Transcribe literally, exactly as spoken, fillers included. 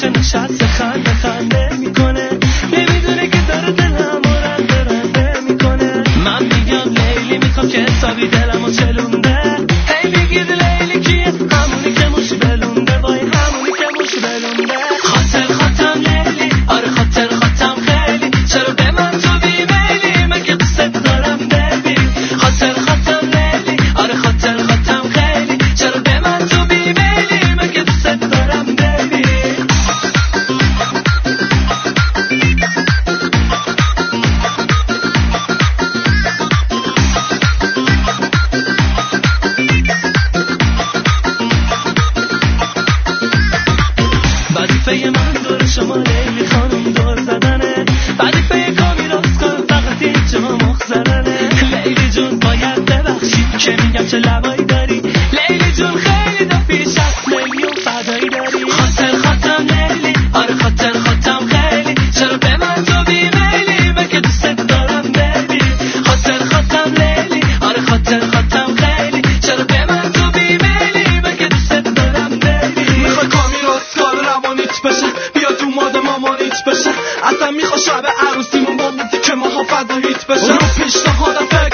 که نشسته خنده خنده میکنه، نمیدونه که داره دلم و رنده رنده میکنه. من میگم لیلی میخوام که حسابی دلم و چلونده، هی بگید لیلی کیه؟ همونی که موش بلونده، وای همونی که موش بلونده. خاطر خاطم لیلی، آره خاطر خاطم خیلی، چرا به من تو بیمیلی؟ من که دوست دارم بیبی. خاطر خاطم لیلی، آره خاطر خاطم خیلی، چرا به من تو بیمیلی؟ من که دوست دارم بیبی. وظیفه من دور شما لیلی خانم دور زدنه، وظیفه کامی راست کن فقط اینجا مخزرنه. لیلی جون باید ببخشی که میگم چه لبایی داری، لیلی جون خیلی دفعی شست میلیون فدایی داری. خاطر خاطم لیلی، آره خاطر خاطم خیلی، چرا به من تو بیمیلی؟ من که دوست دارم بیبی. خاطر خاطم لیلی، آره خاطر خاطم خیلی، چرا به من تو بیمیلی؟ من که دوست دارم بیبی. میخوای کامی راستگار روانیت بشه، بیا تو ماد مامانیت بشه، اصلا میخوای شب عروسیمون با موزیک ماها فداییت بشه. رو پیشنهادم